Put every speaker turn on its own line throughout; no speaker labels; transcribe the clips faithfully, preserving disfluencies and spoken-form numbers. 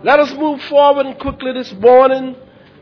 Let us move forward and quickly this morning.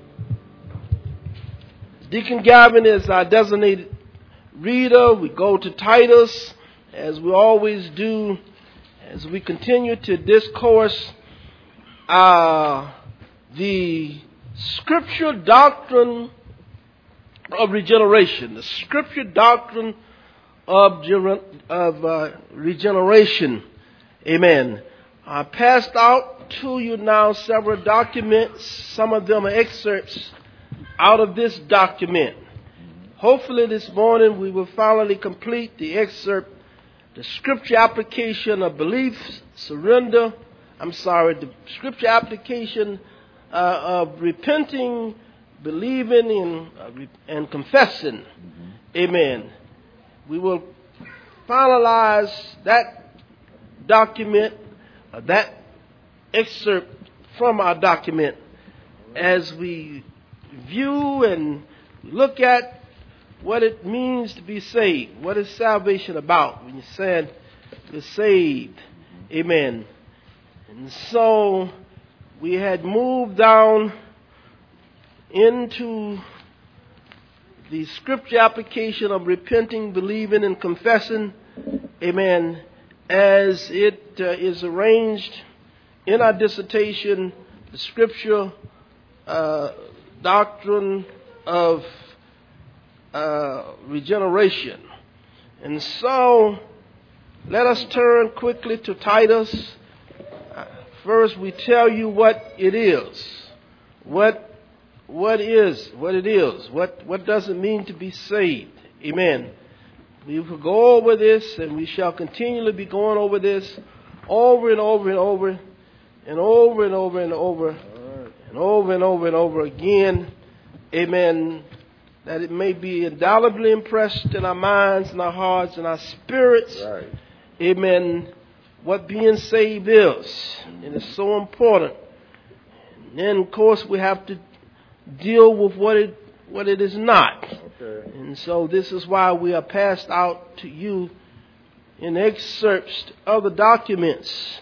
Deacon Gavin is our designated reader. We go to Titus, as we always do, as we continue to discourse uh, the scripture doctrine of regeneration. The scripture doctrine of, of uh, regeneration. Amen. I passed out to you now several documents. Some of them are excerpts out of this document. Hopefully this morning we will finally complete the excerpt, the scripture application of belief, surrender, I'm sorry, the scripture application uh, of repenting, believing, and, uh, re- and confessing. Mm-hmm. Amen. We will finalize that document, uh, that excerpt from our document as we view and look at what it means to be saved. What is salvation about? When you said you're saved. Amen. And so we had moved down into the scripture application of repenting, believing, and confessing. Amen. As it uh, is arranged in our dissertation, the scripture uh, doctrine of uh, regeneration. And so, let us turn quickly to Titus. Uh, first, we tell you what it is. What what is what it is. What what does it mean to be saved? Amen. We will go over this, and we shall continually be going over this over and over and over and over and over and over and over and over and over again. Amen. That it may be indelibly impressed in our minds and our hearts and our spirits. Right. Amen. What being saved is. And it's so important. And then, of course, we have to deal with what it what it is not. Okay. And so this is why we are passed out to you in excerpts of the documents.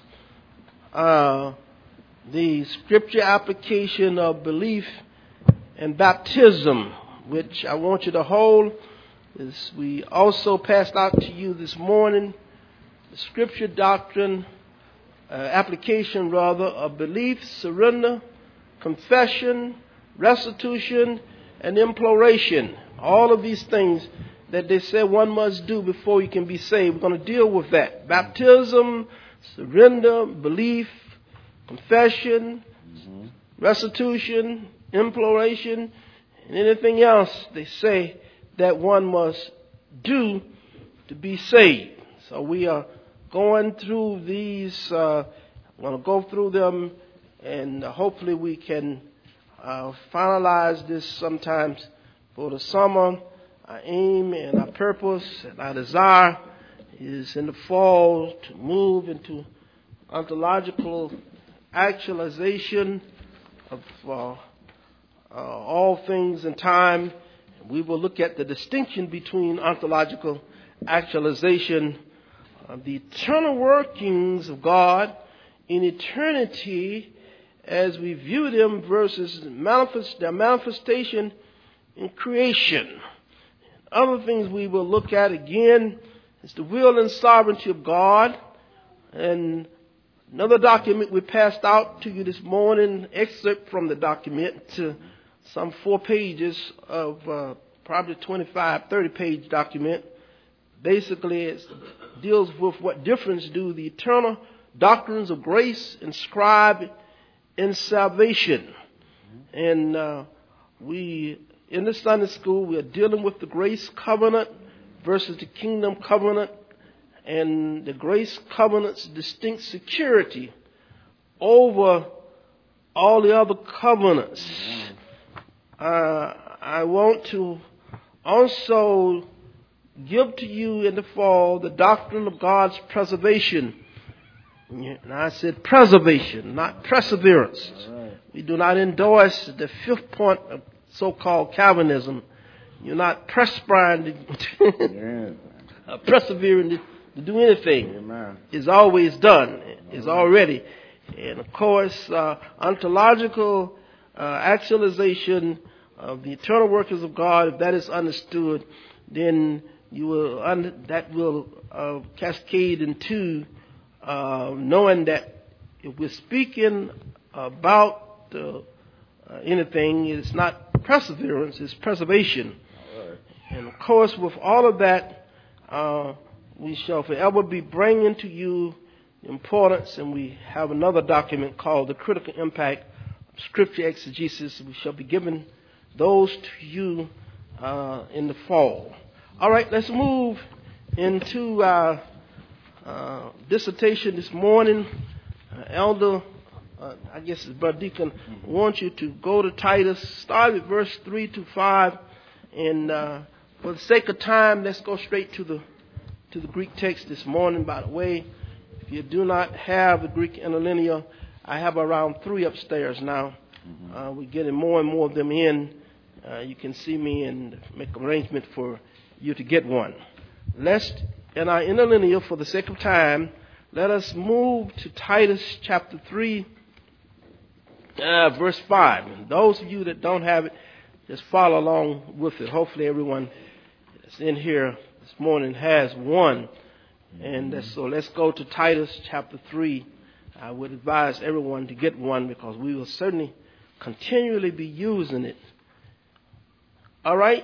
Uh, the scripture application of belief and baptism, which I want you to hold. Is we also passed out to you this morning the scripture doctrine, uh, application rather, of belief, surrender, confession, restitution, and imploration. All of these things that they say one must do before you can be saved. We're going to deal with that. Baptism, surrender, belief, confession, mm-hmm. restitution, imploration, and anything else they say that one must do to be saved. So we are going through these. Uh, I'm going to go through them, and hopefully we can uh, finalize this sometimes for the summer. Our aim and our purpose and our desire is in the fall to move into ontological actualization of uh, uh, all things in time. And we will look at the distinction between ontological actualization, uh, the eternal workings of God in eternity as we view them versus manifest, their manifestation in creation. Other things we will look at again is the will and sovereignty of God. And another document we passed out to you this morning, excerpt from the document, to some four pages of uh, probably twenty-five, thirty page document. Basically, it deals with what difference do the eternal doctrines of grace inscribe in salvation. And uh, we, in the Sunday school, we are dealing with the grace covenant versus the kingdom covenant, and the grace covenant's distinct security over all the other covenants. Uh, I want to also give to you in the fall the doctrine of God's preservation. And I said preservation, not perseverance. Right. We do not endorse the fifth point of so-called Calvinism. You're not presbyring to uh, persevering to, to do anything. Amen. It's always done. It's already And of course, uh, ontological uh, actualization of the eternal workings of God, if that is understood, then you will un- that will uh, cascade into uh, knowing that if we're speaking about uh, uh, anything, it's not perseverance, it's preservation. Right. And of course, with all of that, uh, we shall forever be bringing to you the importance, and we have another document called The Critical Impact of Scripture Exegesis. We shall be giving those to you uh, in the fall. All right, let's move into our uh, dissertation this morning. Uh, Elder, uh, I guess it's Brother Deacon, I want you to go to Titus, start at verse three to five, and uh, for the sake of time, let's go straight to the to the Greek text this morning. By the way, if you do not have the Greek interlinear, I have around three upstairs now. Mm-hmm. Uh, we're getting more and more of them in. Uh, you can see me and make arrangement for you to get one. Lest in our interlinear, for the sake of time, let us move to Titus chapter three, uh, verse five. And those of you that don't have it, just follow along with it. Hopefully everyone that's in here this morning has one. And uh, so let's go to Titus chapter three. I would advise everyone to get one because we will certainly continually be using it. All right?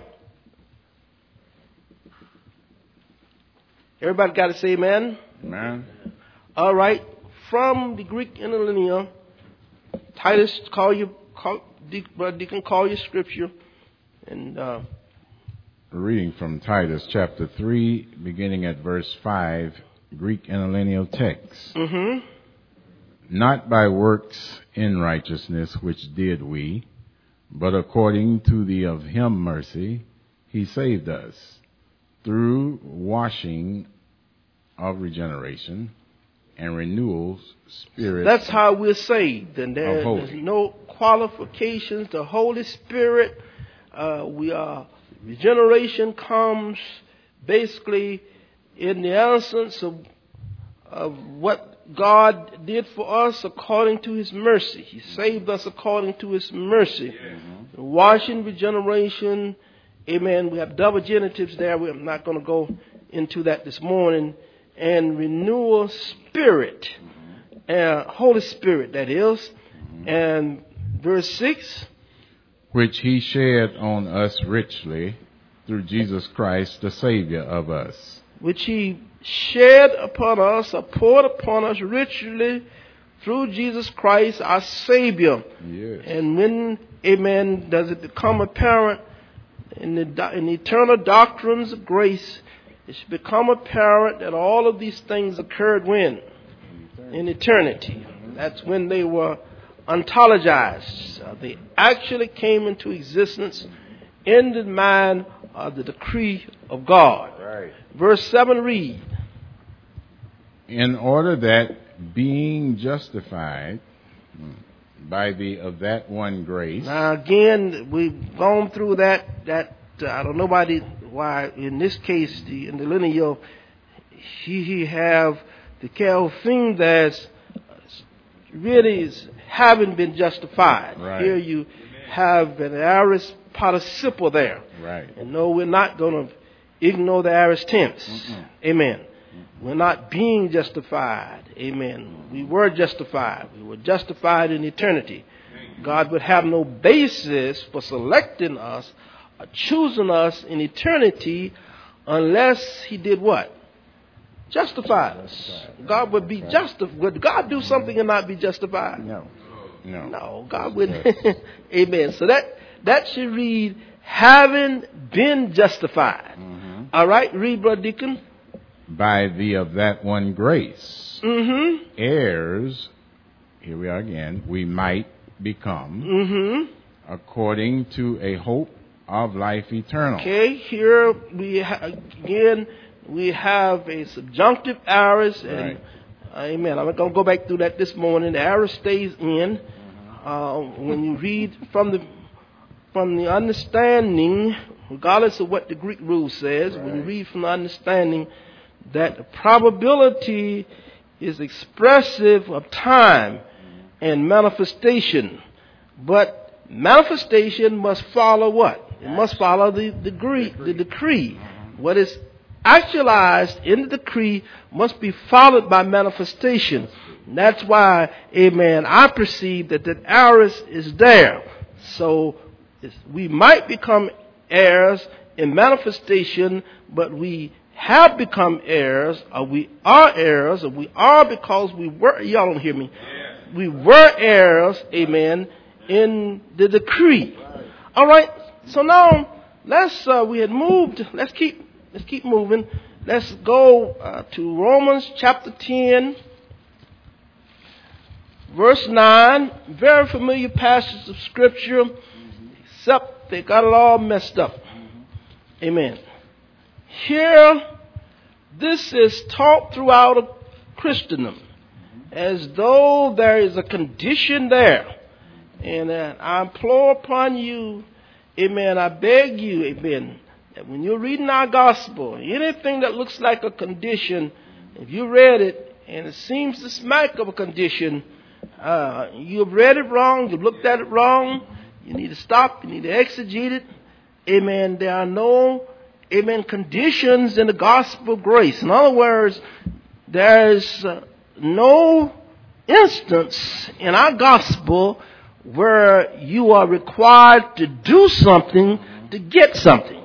Everybody got to say amen?
Amen.
All right. From the Greek interlinear, Titus, call your, call, Brother Deacon, call your scripture. And uh,
reading from Titus chapter three, beginning at verse five, Greek interlinear text.
Mm-hmm.
Not by works in righteousness which did we, but according to the of him mercy, he saved us, through washing of regeneration and renewals, spirit.
That's how we're saved. And there, there's no qualifications. The Holy Spirit, uh, we are, regeneration comes basically in the essence of, of what God did for us according to his mercy. He saved us according to his mercy. Mm-hmm. Washing, regeneration, amen. We have double genitives there. We're not going to go into that this morning. And renewal, spirit, mm-hmm. uh, Holy Spirit, that is. Mm-hmm. And verse six.
Which he shed on us richly through Jesus Christ, the Savior of us.
Which he shed upon us, or poured upon us richly through Jesus Christ, our Savior.
Yes.
And when, amen, does it become apparent in the, in the eternal doctrines of grace, it should become apparent that all of these things occurred when? In eternity. That's when they were ontologized. Uh, they actually came into existence in the mind of the decree of God.
Right.
Verse seven read.
In order that being justified by the of that one grace.
Now again, we've gone through that. That uh, I don't know why, why in this case the in the linear he, he have the thing that's really is, haven't been justified.
Right.
Here you have an aorist participle there.
Right.
And no, we're not going to ignore the aorist tense. Mm-mm. Amen. Mm-mm. We're not being justified. Amen. We were justified. We were justified in eternity. God would have no basis for selecting us or choosing us in eternity unless he did what? Justified us. God would be justified. Would God do something and not be justified?
No. No.
No. God wouldn't. Amen. So that, that should read, having been justified. Mm-hmm. All right. Read, Brother Deacon.
By the of that one grace.
Mm-hmm.
Heirs, here we are again, we might become,
mm-hmm.
according to a hope of life eternal.
Okay, here we ha- again we have a subjunctive aorist, and
right.
amen. I'm not going to go back through that this morning. The aorist stays in. Uh, when you read from the from the understanding, regardless of what the Greek rule says, right. when you read from the understanding that the probability is expressive of time. and manifestation. But manifestation must follow what? It must follow the decree. The decree. What is actualized in the decree must be followed by manifestation. And that's why, amen, I perceive that that heiress is there. So we might become heirs in manifestation, but we have become heirs, or we are heirs, or we are because we were, y'all don't hear me, we were heirs, amen, in the decree. All right, so now let's, uh, we had moved, let's keep, let's keep moving. Let's go uh, to Romans chapter ten, verse nine, very familiar passage of scripture, except they got it all messed up. Amen. Here, this is taught throughout Christendom as though there is a condition there. And uh, I implore upon you, amen, I beg you, amen, that when you're reading our gospel, anything that looks like a condition, if you read it and it seems to smack of a condition, uh, you've read it wrong, you've looked at it wrong, you need to stop, you need to exegete it. Amen. There are no, amen, conditions in the gospel of grace. In other words, there is uh, no instance in our gospel where you are required to do something to get something.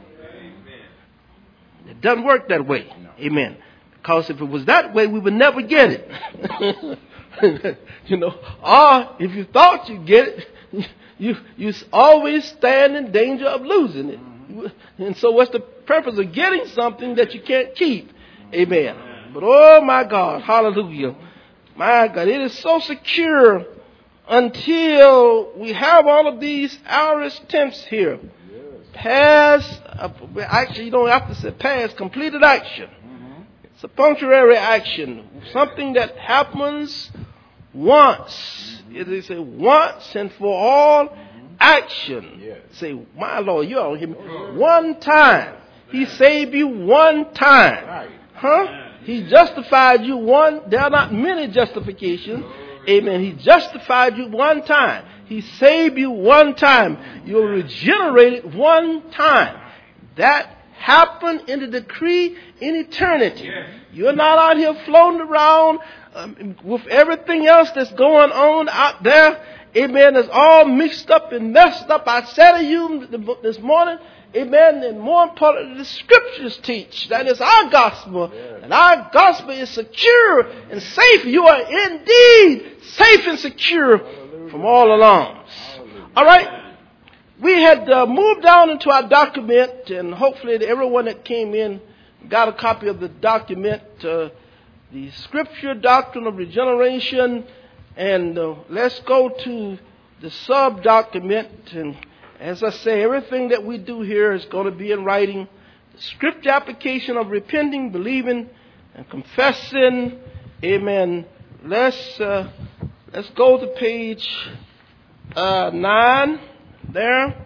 It doesn't work that way. Amen. Because if it was that way, we would never get it. You know, or if you thought you'd get it, You you always stand in danger of losing it. And so what's the purpose of getting something that you can't keep? Amen. But oh my God, hallelujah. My God, it is so secure until we have all of these aorist tense here. Past, uh, actually you don't have to say past, completed action. It's a punctuary action. Something that happens once. They say once and for all action. Yes. Say, my Lord, you don't hear me. One time. He saved you one time. Right. Huh? He justified you one. There are not many justifications. Amen. He justified you one time. He saved you one time. You were regenerated one time. That happened in the decree in eternity. You're not out here floating around um, with everything else that's going on out there. Amen. It's all mixed up and messed up. I said to you this morning, amen, and more importantly, the scriptures teach that it's our gospel. Yes. And our gospel is secure and safe. You are indeed safe and secure Hallelujah. From all alarms. Hallelujah. All right. We had uh, moved down into our document, and hopefully everyone that came in got a copy of the document, uh, the Scripture Doctrine of Regeneration. And uh, let's go to the sub-document. And as I say, everything that we do here is going to be in writing. The Scripture application of repenting, believing, and confessing. Amen. Let's uh, let's go to page uh, nine. There.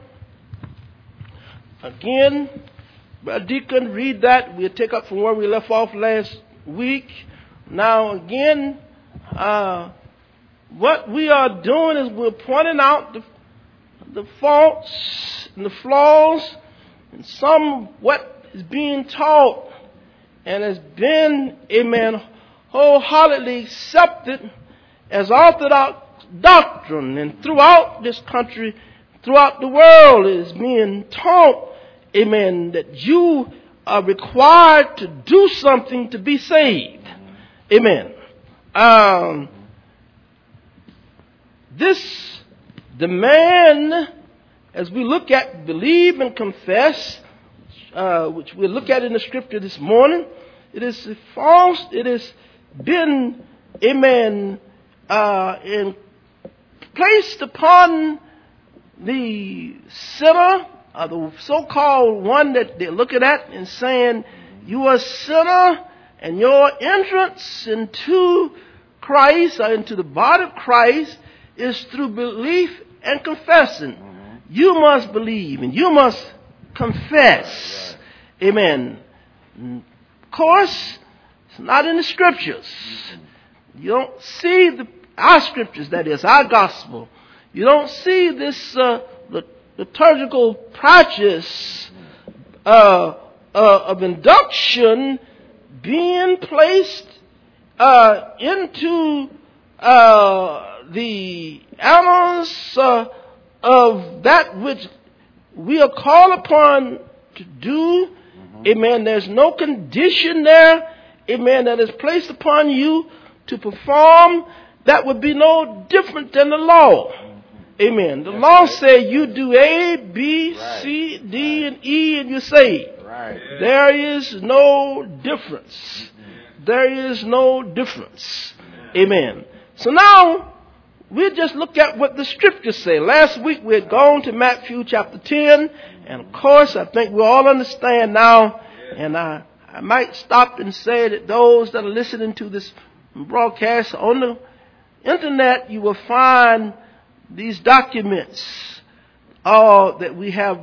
Again, Brother Deacon, read that. We'll take up from where we left off last week. Now, again, uh, what we are doing is we're pointing out the, the faults and the flaws and some what is being taught and has been, amen, wholeheartedly accepted as orthodox doctrine. And throughout this country, throughout the world, is being taught, amen, that you are required to do something to be saved. Amen. Um, this demand, as we look at believe and confess, uh, which we'll look at in the scripture this morning, it is false. It has been, amen, uh, in, placed upon the sinner, or the so-called one that they're looking at and saying, you are a sinner, and your entrance into Christ, or into the body of Christ, is through belief and confessing. Mm-hmm. You must believe and you must confess. Right. Amen. Of course, it's not in the scriptures. Mm-hmm. You don't see the our scriptures, that is, our gospel, you don't see this uh, liturgical practice uh, uh, of induction being placed uh, into uh, the annals uh, of that which we are called upon to do. Mm-hmm. Amen. There's no condition there, amen, that is placed upon you to perform that would be no different than the law. Mm-hmm. Amen. The That's law right. said you do A, B, right. C, D, right. and E, and you're saved. Right. There is no difference. Mm-hmm. There is no difference. Amen. So now, we just look at what the scriptures say. Last week we had gone to Matthew chapter ten, and of course I think we all understand now, and I, I might stop and say that those that are listening to this broadcast on the internet, you will find these documents all that we have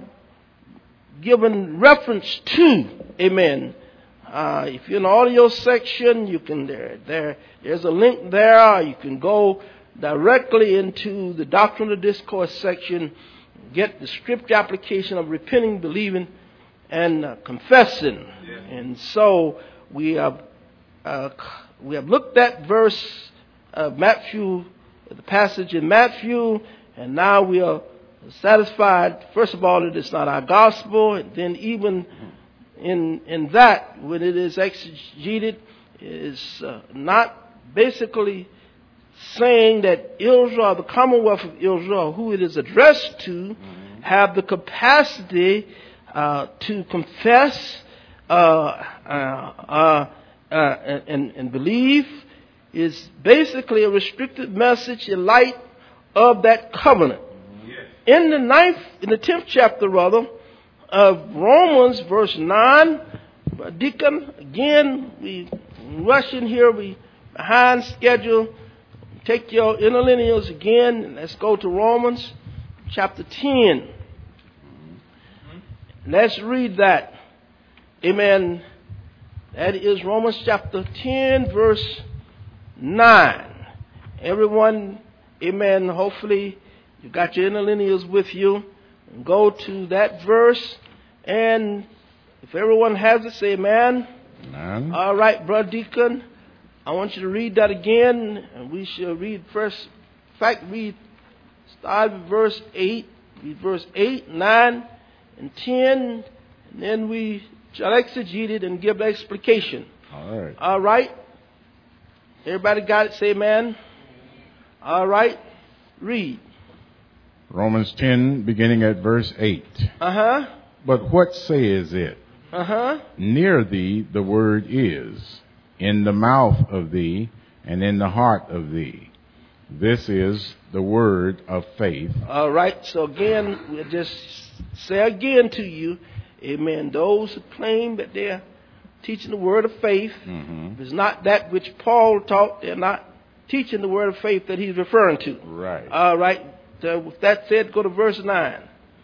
given reference to. Amen. Uh, if you're in the audio section, you can there there there's a link there. You can go directly into the Doctrine of Discourse section, get the scripture application of repenting, believing, and uh, confessing. Yeah. And so we have uh, we have looked at verse of Matthew, the passage in Matthew, and now we are satisfied. First of all, that it's not our gospel, and then even in in that, when it is exegeted, is uh, not basically saying that Israel, the Commonwealth of Israel, who it is addressed to, mm-hmm. have the capacity uh, to confess uh, uh, uh, uh, and, and believe, is basically a restricted message in light of that covenant. Yes. In the ninth, in the tenth chapter, rather, of Romans, verse nine, Deacon, again, we rushing here, we behind schedule. Take your interlineals again, and let's go to Romans chapter ten. Let's read that. Amen. That is Romans chapter ten, verse nine. Everyone, amen, hopefully you got your interlineals with you. Go to that verse, and if everyone has it, say amen. Amen. All right, Brother Deacon. I want you to read that again, and we shall read first. In fact, read, start with verse eight, read verse eight, nine, and ten, and then we shall exegete it and give explication.
All right.
All right. Everybody got it? Say amen. All right. Read.
Romans ten, beginning at verse eight.
Uh-huh.
But what says it?
Uh-huh.
Near thee the word is, in the mouth of thee, and in the heart of thee. This is the word of faith.
All right. So again, we'll just say again to you, amen, those who claim that they're teaching the word of faith, mm-hmm. if it's not that which Paul taught, they're not teaching the word of faith that he's referring to.
Right.
All right. So with that said, go to verse nine.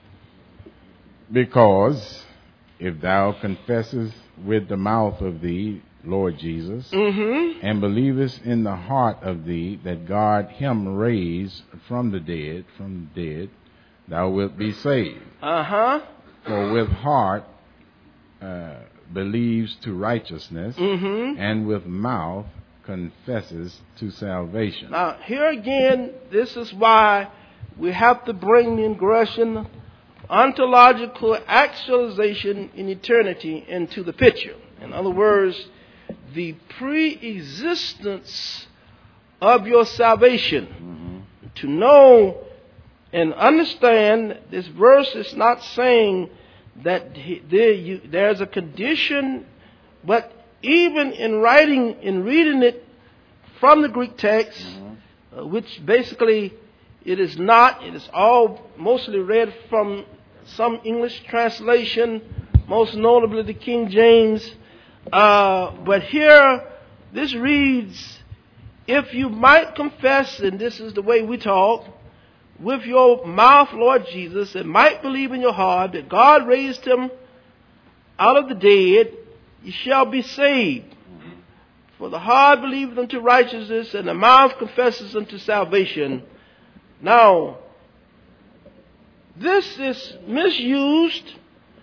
Because if thou confessest with the mouth of thee, Lord Jesus, mm-hmm. and believest in the heart of thee that God him raised from the dead, from the dead, thou wilt be saved.
Uh-huh.
For with heart uh, believes to righteousness, mm-hmm. and with mouth confesses to salvation.
Now, here again, this is why we have to bring the ingression, ontological actualization in eternity into the picture. In other words, the pre-existence of your salvation. Mm-hmm. To know and understand, this verse is not saying that there you, there's a condition, but even in writing, in reading it from the Greek text, mm-hmm. uh, which basically it is not, it is all mostly read from some English translation, most notably the King James. Uh, but here, this reads, if you might confess, and this is the way we talk, with your mouth, Lord Jesus, and might believe in your heart that God raised him out of the dead, you shall be saved. For the heart believeth unto righteousness, and the mouth confesses unto salvation. Now, this is misused.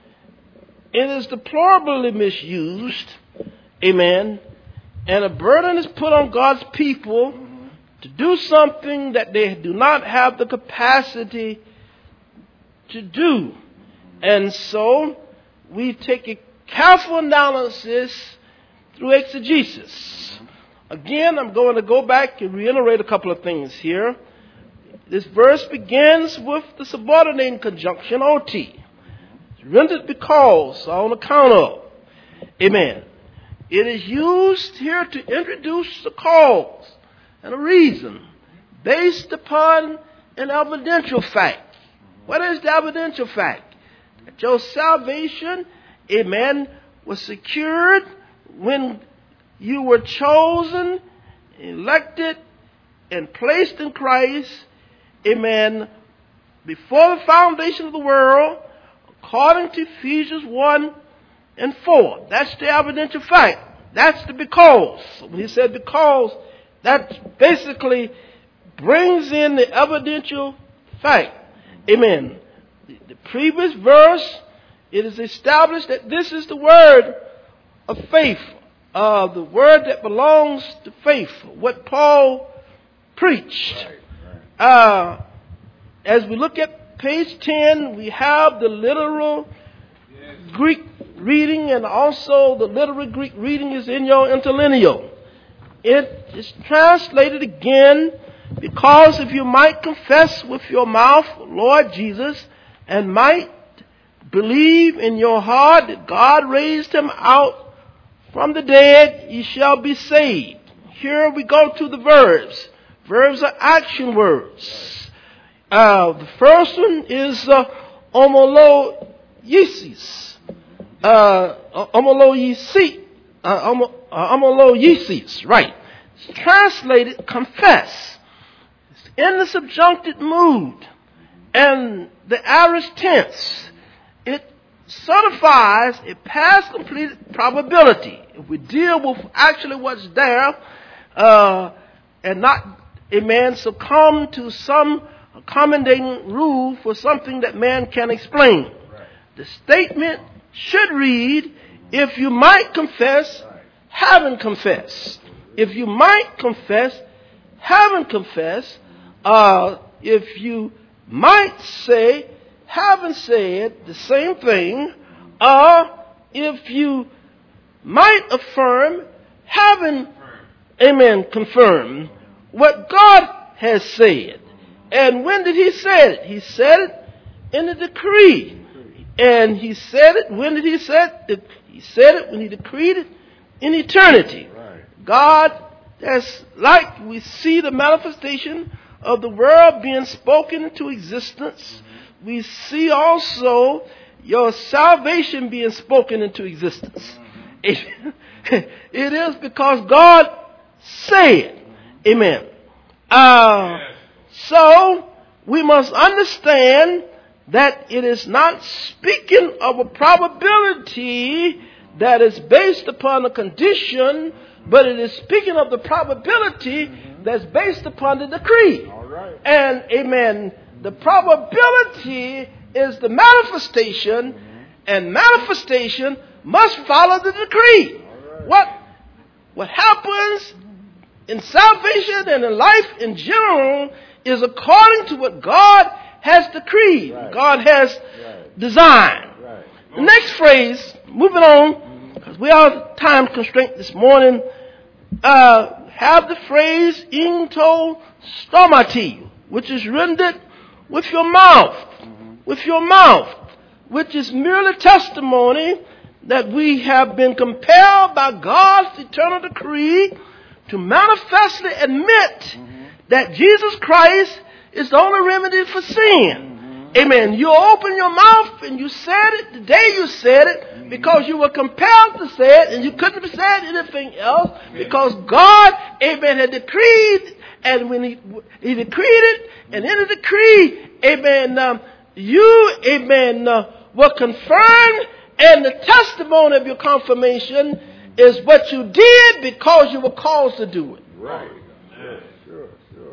It is deplorably misused. Amen. And a burden is put on God's people to do something that they do not have the capacity to do. And so we take a careful analysis through exegesis. Again, I'm going to go back and reiterate a couple of things here. This verse begins with the subordinating conjunction O T. It's rendered because, on account of. Amen. It is used here to introduce the cause and a reason based upon an evidential fact. What is the evidential fact? That your salvation, amen, was secured when you were chosen, elected, and placed in Christ, amen, before the foundation of the world, according to Ephesians one and four. That's the evidential fact. That's the because. When he said because, that basically brings in the evidential fact. Amen. The, the previous verse, it is established that this is the word of faith. Uh, the word that belongs to faith. What Paul preached.
Right, right.
Uh, as we look at page ten, we have the literal yes. Greek reading, and also the literal Greek reading is in your interlineal. It is translated again, because if you might confess with your mouth, Lord Jesus, and might believe in your heart that God raised him out from the dead, ye shall be saved. Here we go to the verbs. Verbs are action words. Uh, the first one is uh, homoloiesis. Uh, homoloiesis. Uh, homoloiesis, right. It's translated confess. It's in the subjunctive mood and the aorist tense. It certifies a past completed probability. If we deal with actually what's there, uh, and not a man succumb to some accommodating rule for something that man can explain. Right. The statement should read, if you might confess, right. haven't confessed. If you might confess, haven't confessed. Uh, if you might say, haven't said the same thing. Or if you might affirm, haven't, amen, confirmed what God has said. And when did he say it? He said it in the decree. And he said it, when did he say it? He said it when he decreed it in eternity. Right. God, that's like we see the manifestation of the world being spoken into existence. Mm-hmm. We see also your salvation being spoken into existence. Mm-hmm. It, it is because God said. Amen. Uh, yes. So, we must understand that it is not speaking of a probability that is based upon a condition, but it is speaking of the probability mm-hmm. that's based upon the decree. All right. And, amen, the probability is the manifestation, mm-hmm. and manifestation must follow the decree. All right. What, what happens in salvation and in life in general is according to what God has decreed, right. God has right. designed. Right. The next phrase, moving on, because we are time constraint this morning, uh, have the phrase into stomati, which is rendered with your mouth, mm-hmm. with your mouth, which is merely testimony that we have been compelled by God's eternal decree to manifestly admit mm-hmm. that Jesus Christ is the only remedy for sin. Mm-hmm. Amen. You open your mouth and you said it the day you said it mm-hmm. because you were compelled to say it and you couldn't have said anything else because God, amen, had decreed, and when he, he decreed it, and in the decree, amen, um, you, amen, uh, were confirmed, and the testimony of your confirmation, is what you did because you were called to do it.
Right. Sure, sure, sure.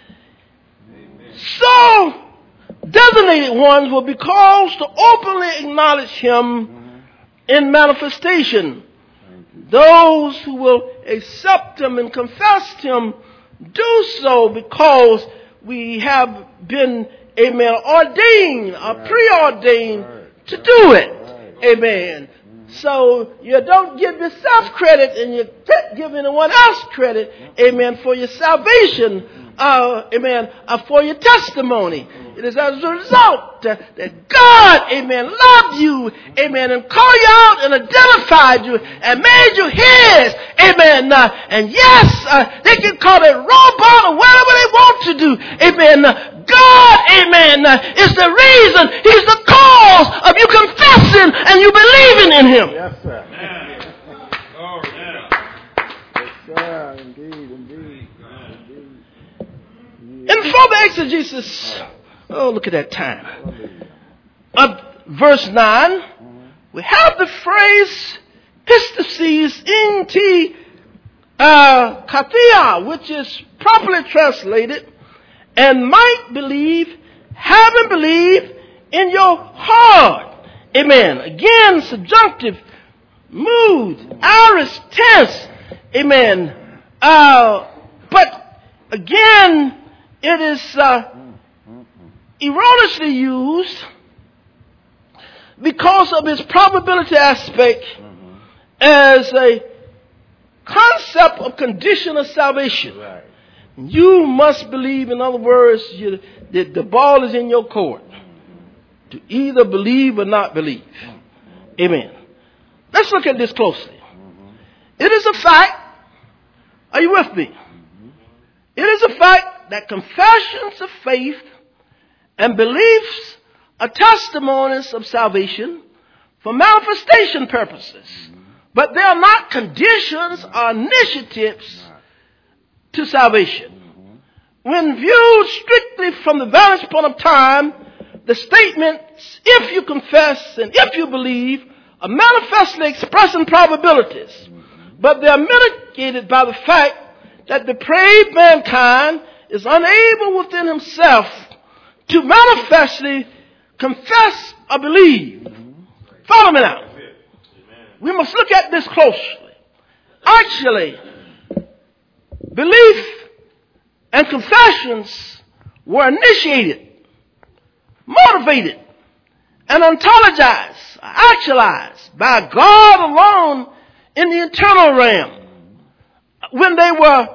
So, designated ones will be called to openly acknowledge him mm-hmm. in manifestation. Those who will accept him and confess him do so because we have been, amen, ordained or right. preordained right. to do it. Right. Amen. Mm-hmm. So you don't give yourself credit and you can't give anyone else credit, amen, for your salvation. Uh, amen, uh, for your testimony. It is as a result uh, that God, amen, loved you, amen, and called you out and identified you and made you his, amen. Uh, and yes, uh, they can call it robot or whatever they want to do, amen. Uh, God, amen, uh, is the reason, he's the cause of you confessing and you believing in him.
Yes, sir. Yeah. Oh, yeah. Yes, sir, indeed, indeed.
In further exegesis, oh, look at that time, of verse nine, we have the phrase pistaces in t uh, kathia, which is properly translated, and might believe, having believed in your heart. Amen. Again, subjunctive, mood, aorist tense. Amen. Uh, but again, it is uh, erroneously used because of its probability aspect mm-hmm. as a concept of condition of salvation. Right. You must believe, in other words, you, that the ball is in your court mm-hmm. to either believe or not believe. Mm-hmm. Amen. Let's look at this closely. Mm-hmm. It is a fact. Are you with me? Mm-hmm. It is a fact that confessions of faith and beliefs are testimonies of salvation for manifestation purposes. Mm-hmm. But they are not conditions or initiatives to salvation. Mm-hmm. When viewed strictly from the vantage point of time, the statements, if you confess and if you believe, are manifestly expressing probabilities. Mm-hmm. But they are mitigated by the fact that depraved mankind is unable within himself to manifestly confess or believe. Mm-hmm. Follow me now. We must look at this closely. Actually, belief and confessions were initiated, motivated, and ontologized, actualized by God alone in the eternal realm. When they were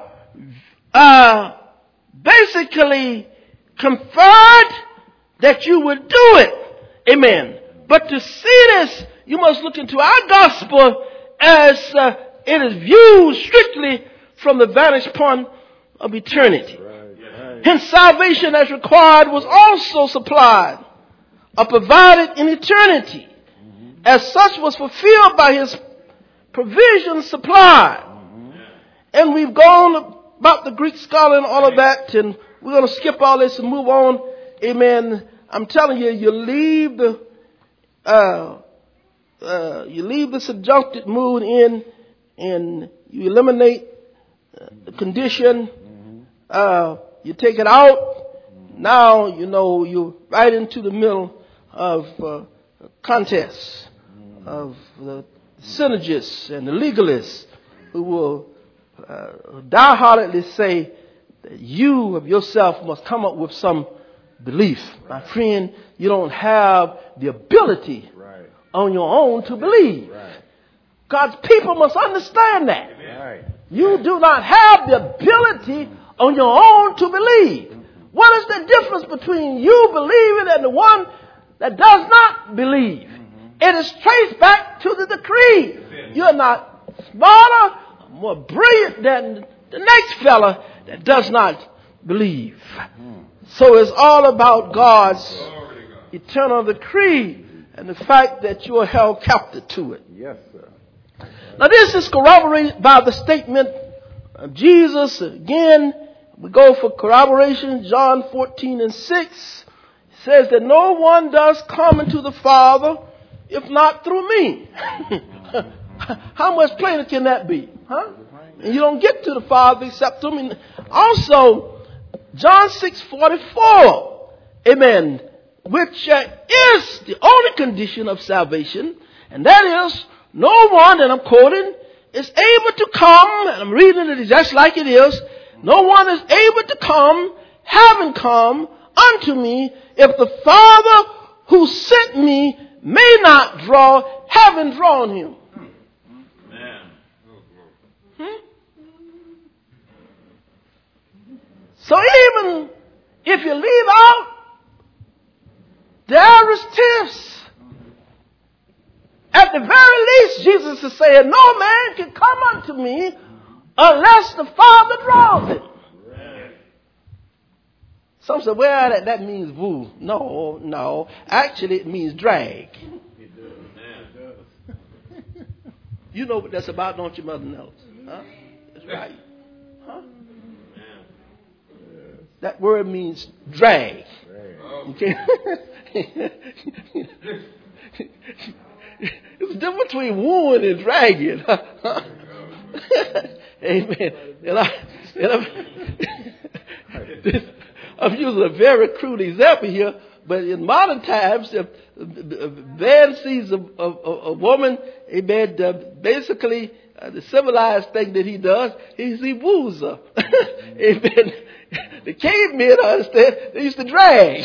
uh, basically conferred that you would do it. Amen. But to see this, you must look into our gospel as uh, it is viewed strictly from the vantage point of eternity. Right, right. Hence, salvation as required was also supplied or provided in eternity. Mm-hmm. As such was fulfilled by his provision supplied. Mm-hmm. And we've gone about the Greek scholar and all of that, and we're going to skip all this and move on. Amen. I'm telling you, you leave the uh, uh, you leave the subjunctive mood in, and you eliminate uh, the condition. Mm-hmm. Uh, you take it out. Mm-hmm. Now you know you're right into the middle of uh, contest mm-hmm. of the synergists and the legalists who will uh, die-heartedly say that you of yourself must come up with some belief. My friend, you don't have the ability right. on your own to believe. Right. God's people must understand that. Right. You do not have the ability on your own to believe. Mm-hmm. What is the difference between you believing and the one that does not believe? Mm-hmm. It is traced back to the decree. Mm-hmm. You're not smarter, more brilliant than the next fella that does not believe. Mm-hmm. So it's all about God's eternal decree and the fact that you are held captive to it.
Yes, sir.
Now this is corroborated by the statement of Jesus. Again, we go for corroboration. John fourteen and six says that no one does come into the Father if not through me. How much plainer can that be? Huh? And you don't get to the Father except through me. Also, John six forty-four, amen, which uh, is the only condition of salvation, and that is no one, and I'm quoting, is able to come, and I'm reading it just like it is, no one is able to come, having come unto me, if the Father who sent me may not draw, having drawn him. Hmm? So even if you leave out the aorist tense, at the very least, Jesus is saying, no man can come unto me unless the Father draws him. Some say, well, that, that means woo. No, no. Actually, it means drag. It does. You know what that's about, don't you, Mother Nelson? Huh? That's right. Huh? That word means drag. Okay? There's a difference between wooing and dragging. Amen. And I, and I'm, I'm using a very crude example here, but in modern times, if a man sees a, a, a woman, amen, uh, basically uh, the civilized thing that he does is he woos her. Amen. The cavemen, I understand, they used to drag.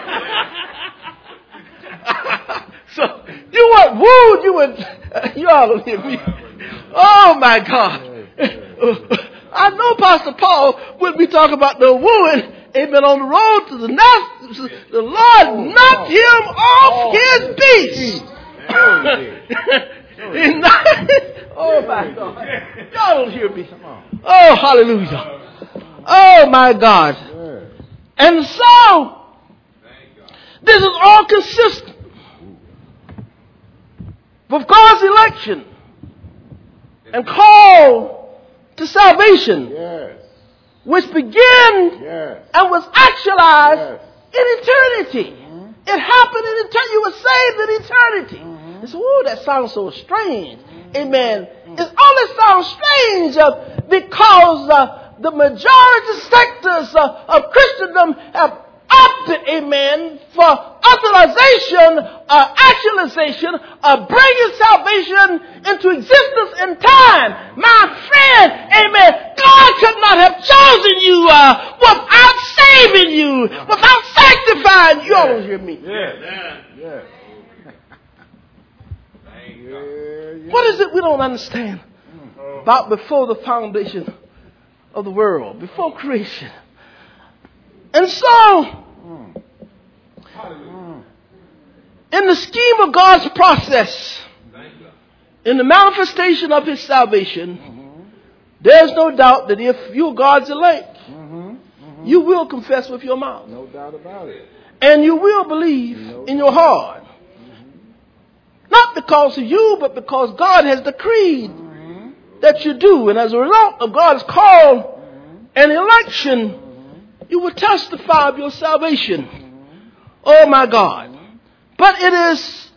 So you weren't wooed, you were, uh, you all don't hear me. Oh my God. I know Pastor Paul wouldn't be talking about no wooing. Amen. On the road to the nest, the Lord knocked him off his beast. Oh my God. Y'all don't hear me. Oh, hallelujah. Oh my God. And so, this is all consistent with God's election and call to salvation, yes, which began yes. and was actualized yes. in eternity. Mm-hmm. It happened in eternity. You were saved in eternity. Mm-hmm. And so, ooh, that sounds so strange. Mm-hmm. Amen. Mm-hmm. It only sounds strange uh, because uh, the majority sectors uh, of Christendom have opted, amen, for authorization, uh, actualization, of bringing salvation into existence in time. My friend, amen, God could not have chosen you uh, without saving you, without sanctifying you. Y'all don't hear me. Yeah. Yeah. What is it we don't understand about before the foundation of the world, before creation? And so, in the scheme of God's process, in the manifestation of His salvation, there's no doubt that if you're God's elect, you will confess with your mouth.
No doubt about it.
And you will believe no in your heart. Not because of you, but because God has decreed that you do. And as a result of God's call and election, you will testify of your salvation. Oh my God. But it is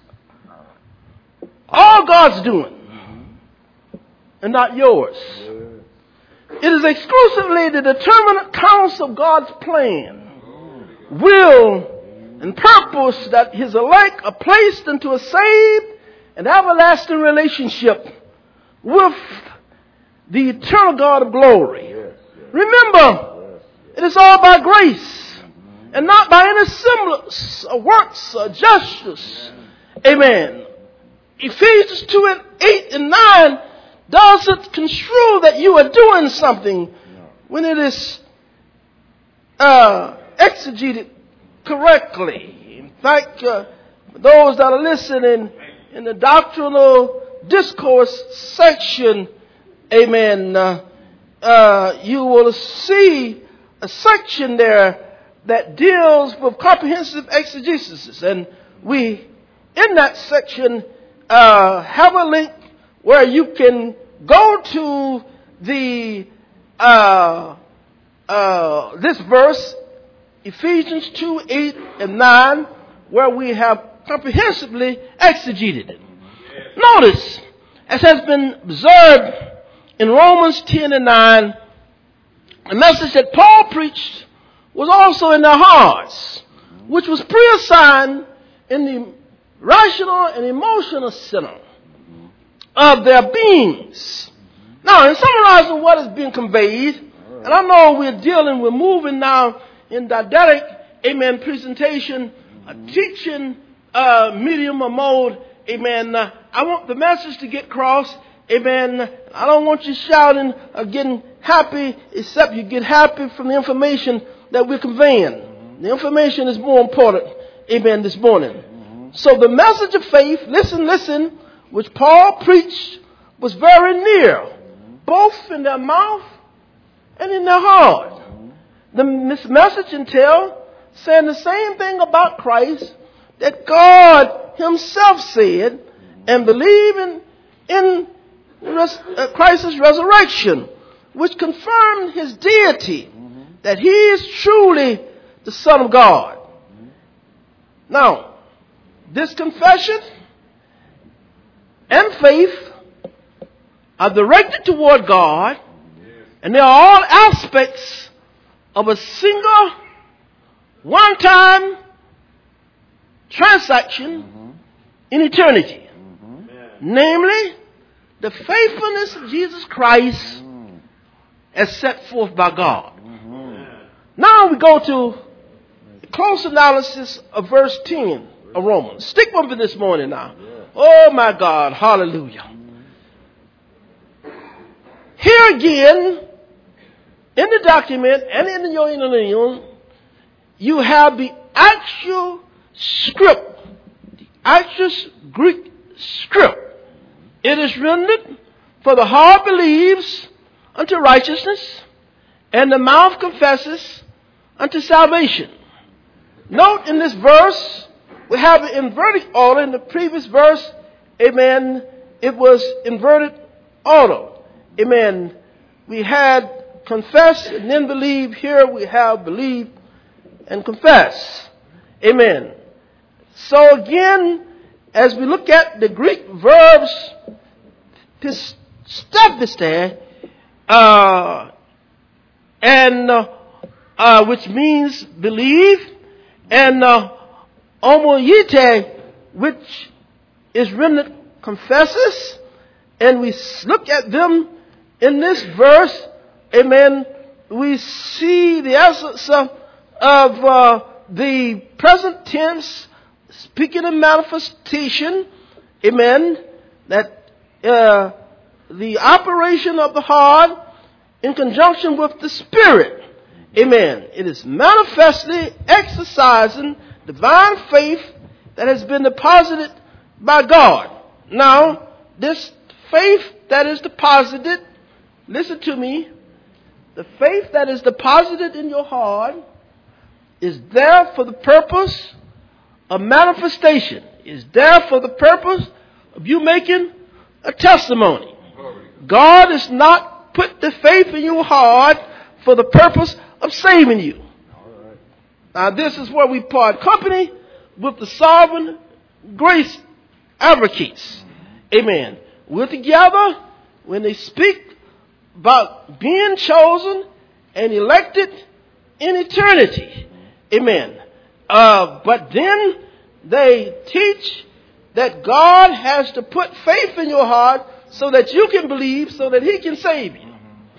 all God's doing and not yours. It is exclusively the determinate counsel of God's plan, will, and purpose that His elect are placed into a saved and everlasting relationship with the eternal God of glory. Remember, it is all by grace and not by any semblance of works or gestures. Amen. Ephesians two and eight and nine doesn't construe that you are doing something when it is uh, exegeted correctly. In fact, uh, those that are listening in the doctrinal discourse section, amen, uh, uh, you will see a section there that deals with comprehensive exegesis. And we, in that section, uh, have a link where you can go to the uh, uh, this verse, Ephesians two, eight, and nine, where we have comprehensively exegeted it. Notice, as has been observed in Romans ten and nine, the message that Paul preached was also in their hearts, which was pre-assigned in the rational and emotional center of their beings. Now, in summarizing what is being conveyed, and I know we're dealing, we're moving now in didactic, amen, presentation, a teaching uh, medium or mode, amen. Uh, I want the message to get across, amen. I don't want you shouting or getting happy, except you get happy from the information that we're conveying. The information is more important, amen, this morning. So the message of faith, listen, listen, which Paul preached, was very near, both in their mouth and in their heart. The, this message entails saying the same thing about Christ that God himself said, and believing in res, uh, Christ's resurrection, which confirmed his deity, that he is truly the Son of God. Now, this confession and faith are directed toward God, and they are all aspects of a single, one-time transaction mm-hmm. in eternity. Mm-hmm. Namely, the faithfulness of Jesus Christ mm-hmm. as set forth by God. Mm-hmm. Now we go to a close analysis of verse ten of Romans. Stick with me this morning now. Yeah. Oh my God, hallelujah. Here again, in the document and in your interlinear, you have the actual script, the actual Greek script. It is rendered, for the heart believes unto righteousness, and the mouth confesses unto salvation. Note in this verse, we have an inverted order. In the previous verse, amen, it was inverted order. Amen. We had confess and then believe. Here we have believe and confess. Amen. So again, as we look at the Greek verbs, pistepiste, uh, and uh, uh, which means believe, and uh, homoiete, which is rendered confesses, and we look at them in this verse, amen, we see the essence of, of uh, the present tense, speaking of manifestation, amen, that uh, the operation of the heart in conjunction with the spirit, amen, it is manifestly exercising divine faith that has been deposited by God. Now, this faith that is deposited, listen to me, the faith that is deposited in your heart is there for the purpose of manifestation, is there for the purpose of you making a testimony. God has not put the faith in your heart for the purpose of saving you. Now this is where we part company with the sovereign grace advocates. Amen. We're together when they speak about being chosen and elected in eternity. Amen. Uh, but then they teach that God has to put faith in your heart so that you can believe, so that he can save you.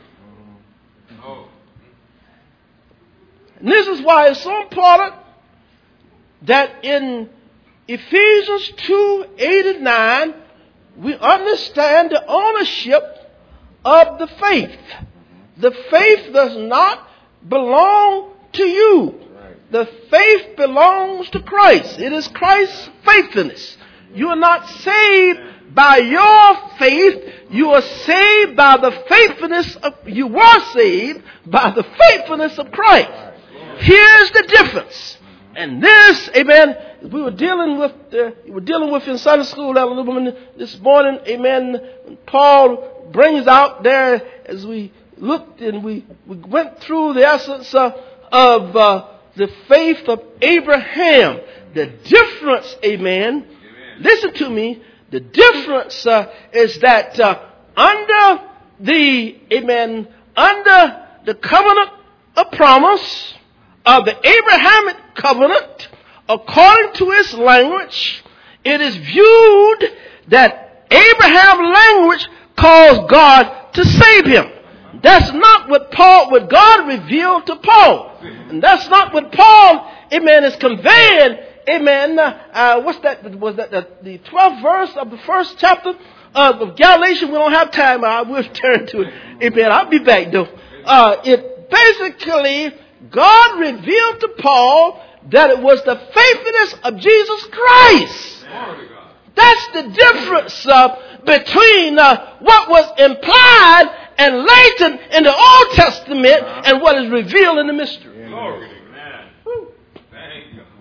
And this is why it's so important that in Ephesians two, eight and nine, we understand the ownership of the faith. The faith does not belong to you. The faith belongs to Christ. It is Christ's faithfulness. You are not saved by your faith. You are saved by the faithfulness of, you were saved by the faithfulness of Christ. Here's the difference. And this, amen, we were dealing with, uh, we were dealing with in Sunday school that little woman this morning, amen. Paul brings out there as we looked and we, we went through the essence of, of uh, the faith of Abraham. The difference, amen, amen. Listen to me, The difference uh, is that uh, under the, amen, under the covenant of promise of the Abrahamic covenant, according to its language, it is viewed that Abraham's language caused God to save him. That's not what Paul, what God revealed to Paul. And that's not what Paul, amen, is conveying. Amen. Uh, what's that? Was that the, the twelfth verse of the first chapter of Galatians? We don't have time. I will turn to it. Amen. I'll be back though. Uh, it basically, God revealed to Paul that it was the faithfulness of Jesus Christ. That's the difference uh, between uh, what was implied and latent in the Old Testament and what is revealed in the mystery.
Glory to God. Thank God.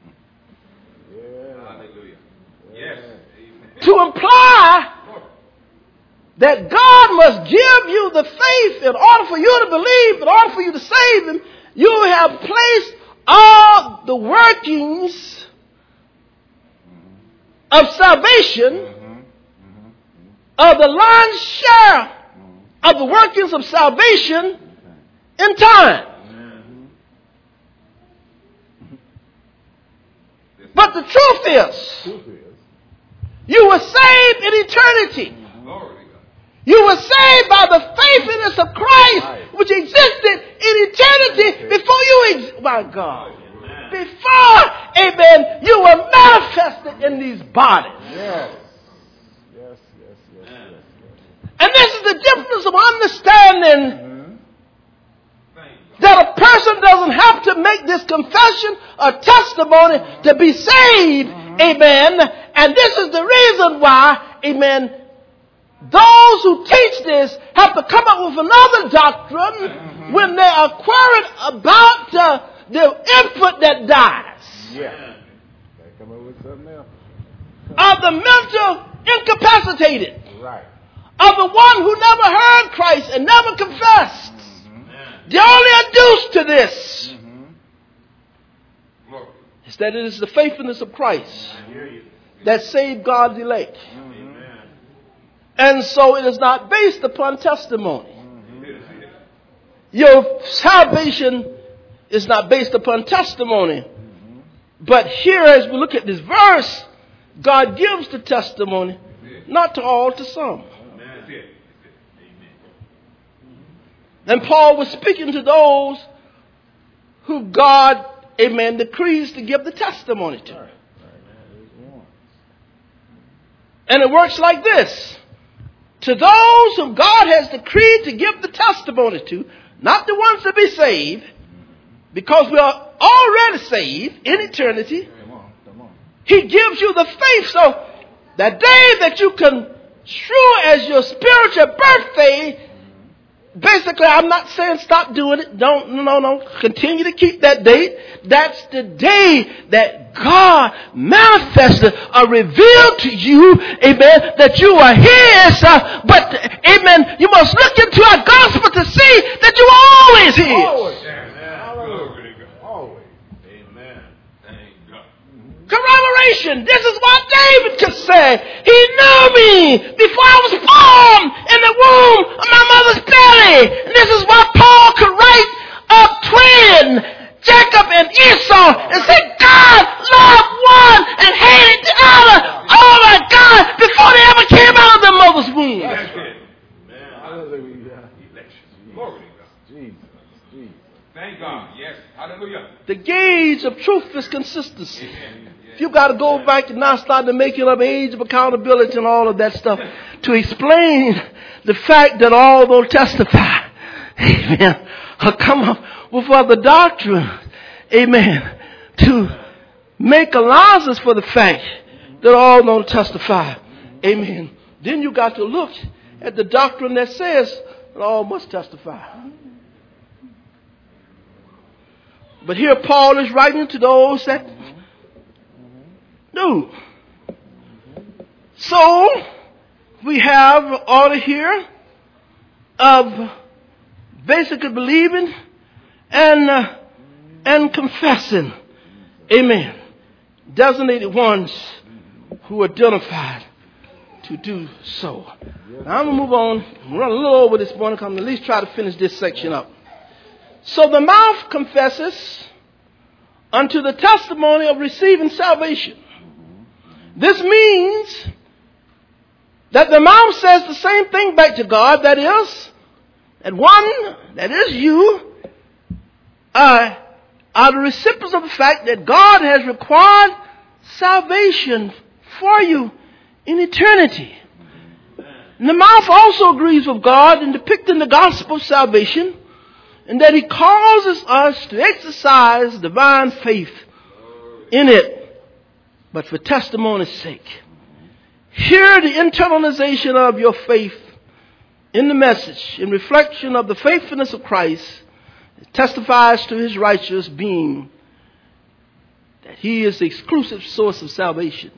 Yeah. Hallelujah. Yes. Amen.
To imply that God must give you the faith in order for you to believe, in order for you to save him, you have placed all the workings of salvation, of the lion's share of the workings of salvation in time. But the truth is, you were saved in eternity. You were saved by the faithfulness of Christ, which existed in eternity before you existed. My God. Before, amen, you were manifested in these bodies.
Yes. Yes, yes, yes, yes, yes.
And this is the difference of understanding mm-hmm. that a person doesn't have to make this confession or testimony mm-hmm. to be saved. Mm-hmm. Amen. And this is the reason why, amen, those who teach this have to come up with another doctrine mm-hmm. when they are queried about uh, the infant that dies.
Yeah. They come up with something else.
Of the mental incapacitated.
Right.
Of the one who never heard Christ and never confessed. Mm-hmm. The only adduced to this mm-hmm. is that it is the faithfulness of Christ that saved God's elect. Mm-hmm. And so it is not based upon testimony. Mm-hmm. Your salvation is not based upon testimony. Mm-hmm. But here, as we look at this verse, God gives the testimony, not to all, to some. Amen. And Paul was speaking to those who God, amen, decrees to give the testimony to. And it works like this. To those whom God has decreed to give the testimony to, not the ones to be saved, because we are already saved in eternity, he gives you the faith. So that day that you construe as your spiritual birthday, basically, I'm not saying stop doing it. Don't, no, no. Continue to keep that date. That's the day that God manifested or revealed to you, amen, that you are his. Uh, but, amen, you must look into our gospel to see that you are always his.
Always. Glory to God. Always. Amen. Thank God.
Corroboration. This is what David could say. He knew me before I was formed in the womb of my mother's belly. And this is what Paul could write of twin Jacob and Esau and say, God loved one and hated the other. Oh my God, before they ever came out of their mother's womb.
That's it. Hallelujah. Glory to God.
Jesus. Jesus.
Thank God. Yes. Hallelujah.
The gauge of truth is consistency. Amen. If you got to go back and now start to making up age of accountability and all of that stuff to explain the fact that all those testify, amen, or come up with other doctrine, amen, to make allowances for the fact that all don't testify, amen. Then you got to look at the doctrine that says that all must testify. But here Paul is writing to those that do. So we have order here of basically believing and uh, and confessing. Amen. Designated ones who are identified to do so. Now I'm going to move on, run a little over this morning, come at least try to finish this section up. So the mouth confesses unto the testimony of receiving salvation. This means that the mouth says the same thing back to God, that is, that one, that is you, uh, are the recipients of the fact that God has required salvation for you in eternity. And the mouth also agrees with God in depicting the gospel of salvation, and that he causes us to exercise divine faith in it, but for testimony's sake. Here, the internalization of your faith in the message, in reflection of the faithfulness of Christ, testifies to his righteous being, that he is the exclusive source of salvation.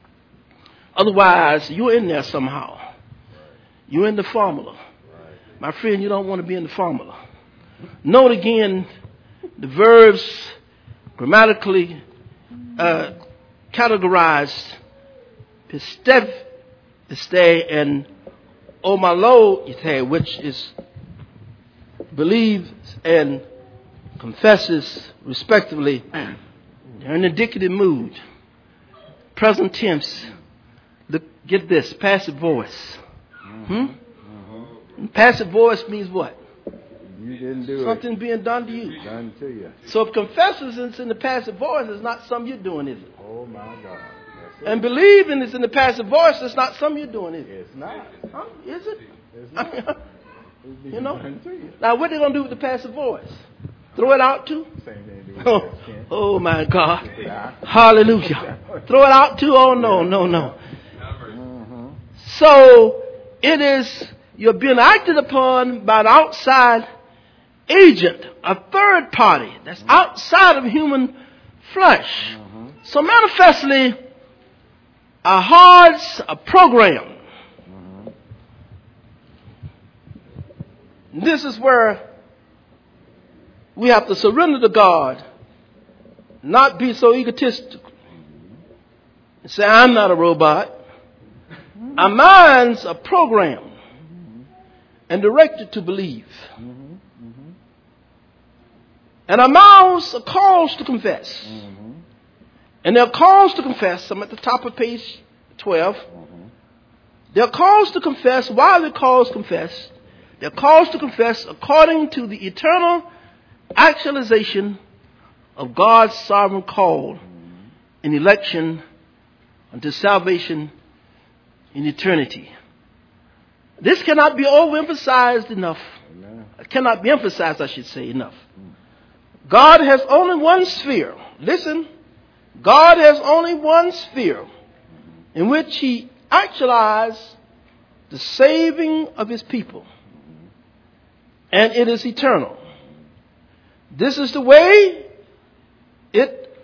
Otherwise, you're in there somehow. You're in the formula. My friend, you don't want to be in the formula. Note again the verbs grammatically uh, categorized, pistef, piste, and omalo, which is believes and confesses respectively. They're in indicative mood. Present tense. Look, get this, passive voice. Hmm? Passive voice means what?
You didn't do
Something
it.
being done to you.
Done to you.
So if confesses is in the passive voice, it's not something you're doing, is it?
Oh my God.
And believing is in the passive voice, it's not something you're doing, is it?
It's not.
Huh? Is it?
It's not.
You know? Now what are they going to do with the passive voice? Throw it out too?
Same thing they do with
Oh,
their skin.
oh my God. Hallelujah. Throw it out too? Oh no, no, no.
Mm-hmm.
So it is, you're being acted upon by an outside agent, a third party that's outside of human flesh.
Mm-hmm.
So manifestly, our hearts are programmed.
Mm-hmm.
This is where we have to surrender to God, not be so egotistical, and say, I'm not a robot. Mm-hmm. Our minds are programmed mm-hmm. and directed to believe. Mm-hmm. Mm-hmm. And our mouths are called to confess. Mm-hmm. And they're called to confess. I'm at the top of page twelve. Mm-hmm. They're called to confess. Why are they called to confess? They're called to confess according to the eternal actualization of God's sovereign call and election unto salvation in eternity. This cannot be overemphasized enough. It cannot be emphasized, I should say, enough. God has only one sphere. Listen, God has only one sphere in which he actualized the saving of his people. And it is eternal. This is the way it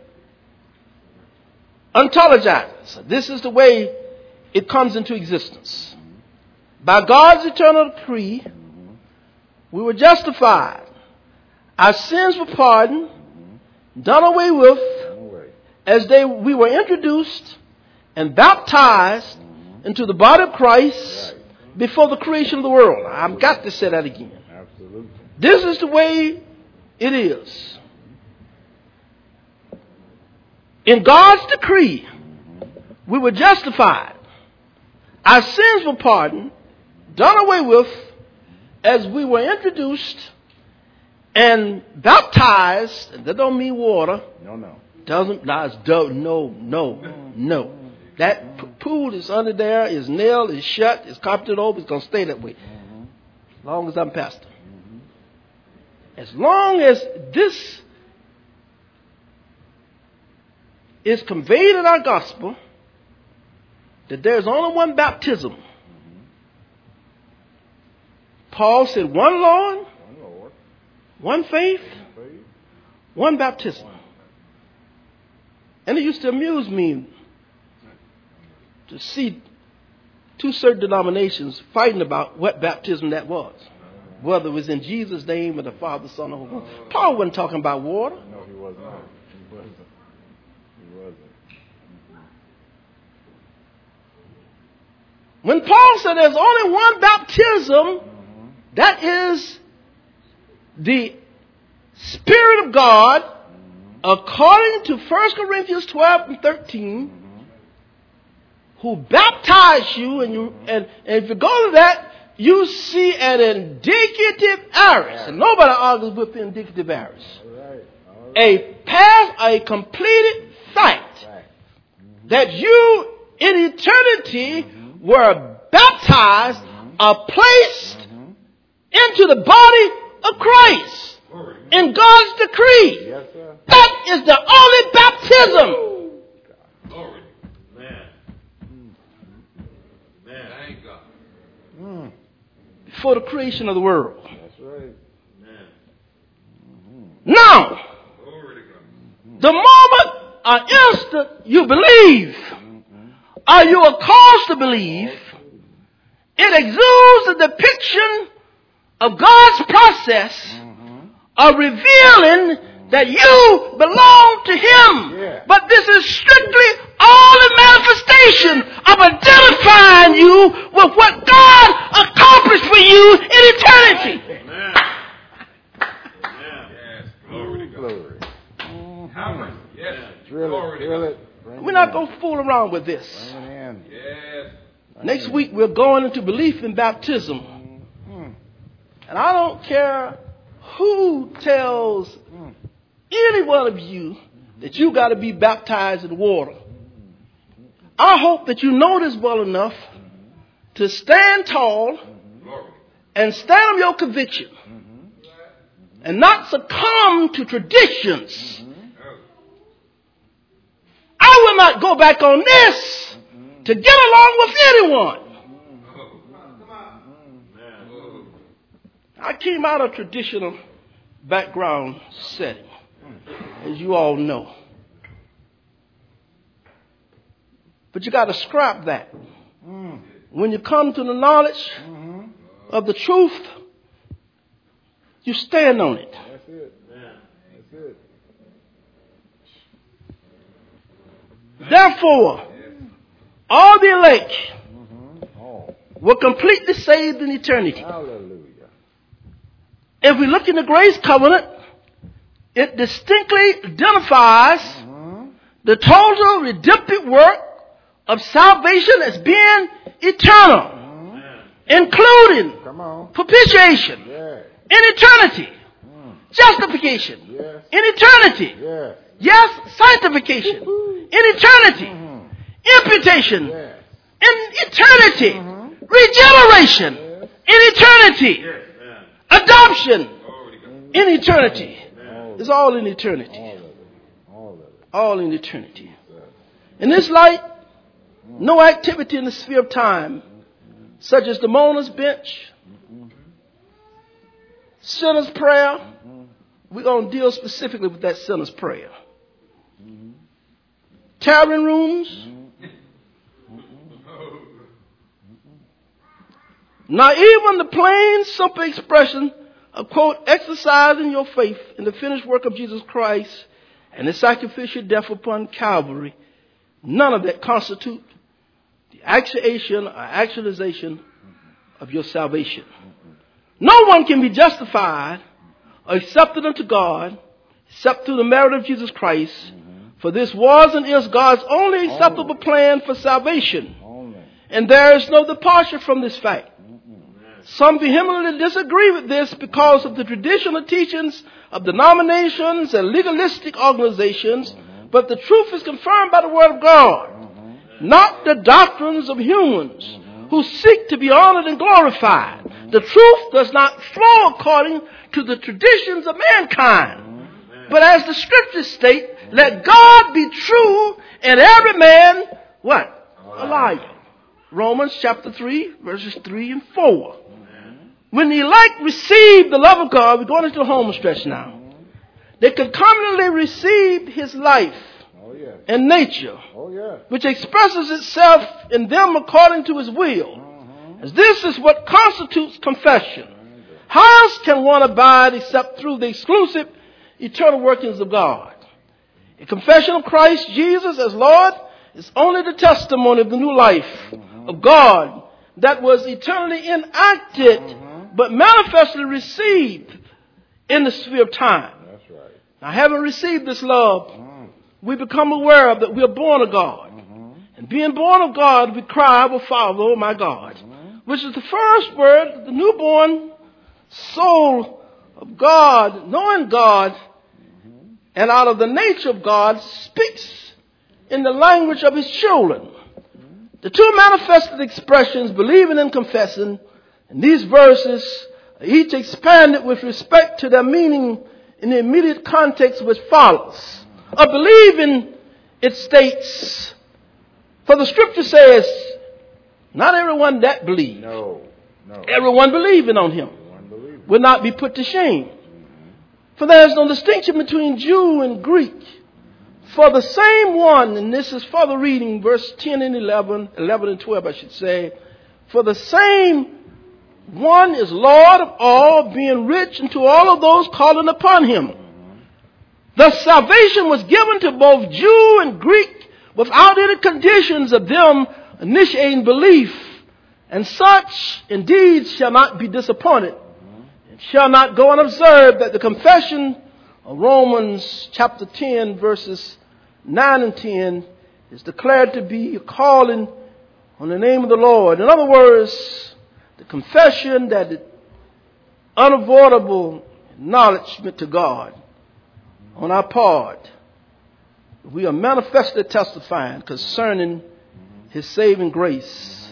ontologizes. This is the way it comes into existence. By God's eternal decree, we were justified. Our sins were pardoned, done away with, as they we were introduced and baptized into the body of Christ before the creation of the world. I've got to say that again.
Absolutely.
This is the way it is. In God's decree, we were justified. Our sins were pardoned, done away with, as we were introduced and baptized. And that don't mean water.
No, no.
Doesn't, that's no, no, no, no. That p- pool is under there, is nailed, is shut, is carpeted over, it's going to stay that way. Mm-hmm. As long as I'm pastor. Mm-hmm. As long as this is conveyed in our gospel, that there's only one baptism. Mm-hmm. Paul said one Lord, one, Lord. one faith, one, faith. one baptism. And it used to amuse me to see two certain denominations fighting about what baptism that was. Whether it was in Jesus' name or the Father, Son, or Holy Ghost. Paul wasn't talking about water.
No, he was not. He wasn't. He wasn't.
When Paul said there's only one baptism, that is the Spirit of God, according to First Corinthians twelve and thirteen, who baptized you, and you and, and if you go to that, you see an indicative aorist. And nobody argues with the indicative aorist. A past, a completed fact that you in eternity were baptized, are placed into the body of Christ in God's decree.
Yes, sir.
That is the only baptism.
Glory. Man. Man. Thank God.
Mm.
Before the creation of the world.
That's right.
Man.
Now,
Glory to God.
the moment or instant you believe, or you are caused to believe, it exudes a depiction of God's process of revealing that you belong to Him.
Yeah.
But this is strictly all the manifestation of identifying you with what God accomplished for you in eternity.
Amen. Amen. Yes. Glory to God.
Glory.
Hammer. Yes.
Drill
Glory
it,
to
drill
God.
it. Bring
We're
it
not
in.
going to fool around with this.
Bring it in.
Yes.
Next week we're going into belief in baptism.
Mm.
And I don't care who tells any one of you that you got to be baptized in water. I hope that you know this well enough to stand tall
Glory.
and stand on your conviction and not succumb to traditions. I will not go back on this to get along with anyone. I came out of traditional background setting, as you all know. But you got to scrap that. When you come to the knowledge of the truth, you stand on it.
That's it. That's it.
Therefore, all the elect
Oh,
were completely saved in eternity.
hallelujah.
If we look in the grace covenant, it distinctly identifies the total redemptive work of salvation as being eternal, including
Come on.
propitiation
Yeah.
in eternity, justification
Yes.
in eternity,
Yeah.
yes, sanctification in eternity, imputation
Yes.
in eternity, regeneration in eternity, adoption
Glory to God.
in eternity.
All,
It's all in eternity.
all of it. All of it.
All in eternity. In this light, no activity in the sphere of time, such as the mourner's bench, sinner's prayer. We're going to deal specifically with that sinner's prayer. Tarrying rooms. Not even the plain, simple expression of, quote, exercising your faith in the finished work of Jesus Christ and His sacrificial death upon Calvary, none of that constitute the actuation or actualization of your salvation. No one can be justified or accepted unto God except through the merit of Jesus Christ, for this was and is God's only acceptable plan for salvation.
Only.
And there is no departure from this fact. Some vehemently disagree with this because of the traditional teachings of denominations and legalistic organizations, but the truth is confirmed by the Word of God, not the doctrines of humans who seek to be honored and glorified. The truth does not flow according to the traditions of mankind, but as the Scriptures state, let God be true and every man, what? A liar. Romans chapter three, verses three and four. When the elect receive the love of God, we're going into the home stretch now. They concomitantly receive His life
Oh, yeah.
and nature,
Oh, yeah.
which expresses itself in them according to His will. As this is what constitutes confession. How else can one abide except through the exclusive eternal workings of God? A confession of Christ Jesus as Lord is only the testimony of the new life of God that was eternally enacted, mm-hmm. but manifestly received in the sphere of time.
That's right.
Now, having received this love, mm-hmm. we become aware of that we are born of God. Mm-hmm. And being born of God, we cry, Abba, Father, oh my God, mm-hmm. which is the first word, the newborn soul of God, knowing God, mm-hmm. and out of the nature of God, speaks in the language of his children. Mm-hmm. The two manifested expressions, believing and confessing, in these verses, each expanded with respect to their meaning in the immediate context which follows. A believing, it states, for the scripture says, not everyone that believes,
no, no.
everyone believing on him
believing.
will not be put to shame. Mm-hmm. For there is no distinction between Jew and Greek. For the same one, and this is further reading, verse ten and eleven, eleven and twelve, I should say. For the same one is Lord of all, being rich unto all of those calling upon him. Mm-hmm. Thus salvation was given to both Jew and Greek without any conditions of them initiating belief. And such indeed shall not be disappointed. Mm-hmm. And shall not go unobserved that the confession of Romans chapter ten verses nine and ten is declared to be a calling on the name of the Lord. In other words, the confession that is unavoidable acknowledgement to God on our part. We are manifestly testifying concerning his saving grace.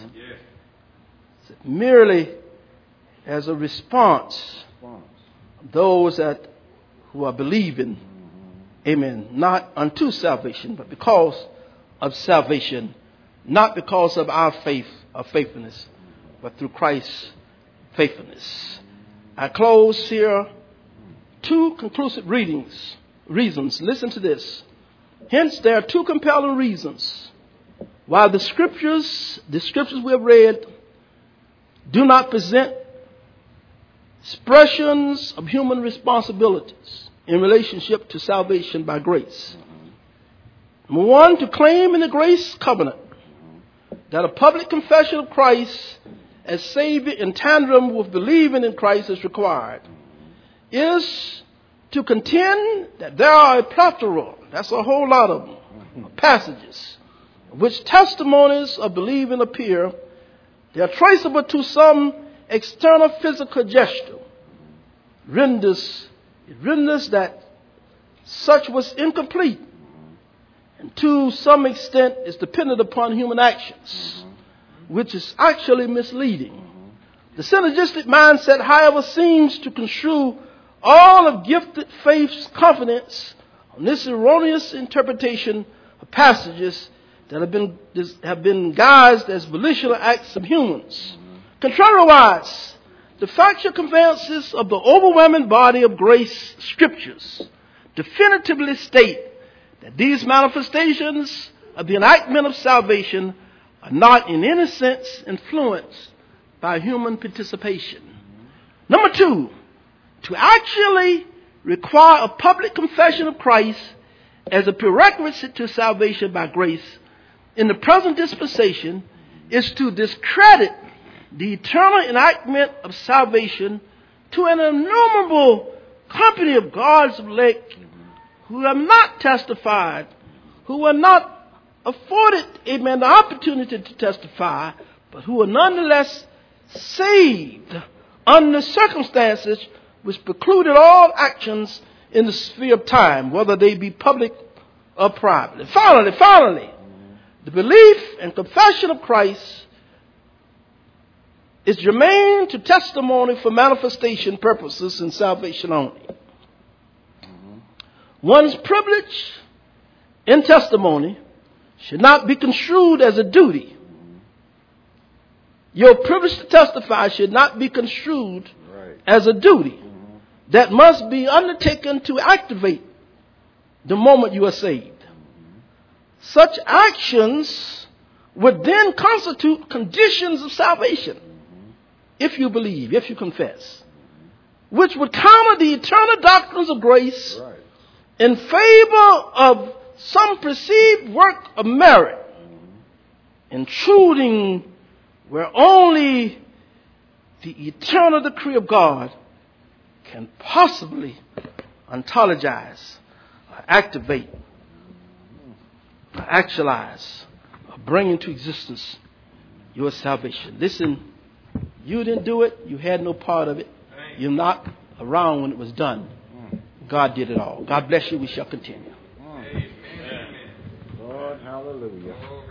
Merely as a response of those that who are believing, amen, not unto salvation, but because of salvation, not because of our faith or faithfulness, but through Christ's faithfulness. I close here two conclusive readings, reasons. Listen to this. Hence, there are two compelling reasons why the scriptures, the scriptures we have read, do not present expressions of human responsibilities in relationship to salvation by grace. Number one, to claim in the grace covenant that a public confession of Christ as Savior in tandem with believing in Christ is required, is to contend that there are a plethora, that's a whole lot of them, passages, which testimonies of believing appear. They are traceable to some external physical gesture. Renders, it renders that such was incomplete. And to some extent is dependent upon human actions, which is actually misleading. The synergistic mindset, however, seems to construe all of gifted faith's confidence on this erroneous interpretation of passages that have been have been guised as volitional acts of humans. Contrariwise, the factual conveyances of the overwhelming body of grace scriptures definitively state that these manifestations of the enactment of salvation are not in any sense influenced by human participation. Number two, to actually require a public confession of Christ as a prerequisite to salvation by grace in the present dispensation is to discredit the eternal enactment of salvation to an innumerable company of God's elect who have not testified, who were not afforded, amen, the opportunity to testify, but who are nonetheless saved under circumstances which precluded all actions in the sphere of time, whether they be public or private. And finally, finally, the belief and confession of Christ is germane to testimony for manifestation purposes and salvation only. Mm-hmm. One's privilege in testimony should not be construed as a duty. Mm-hmm. Your privilege to testify should not be construed right. as a duty mm-hmm. that must be undertaken to activate the moment you are saved. Such actions would then constitute conditions of salvation, mm-hmm. if you believe, if you confess, mm-hmm. which would counter the eternal doctrines of grace right. in favor of some perceived work of merit, mm-hmm. intruding where only the eternal decree of God can possibly ontologize, or activate, or actualize, or bring into existence your salvation. Listen, you didn't do it. You had no part of it. You're not around when it was done. God did it all. God bless you. We shall continue.
Lord, hallelujah.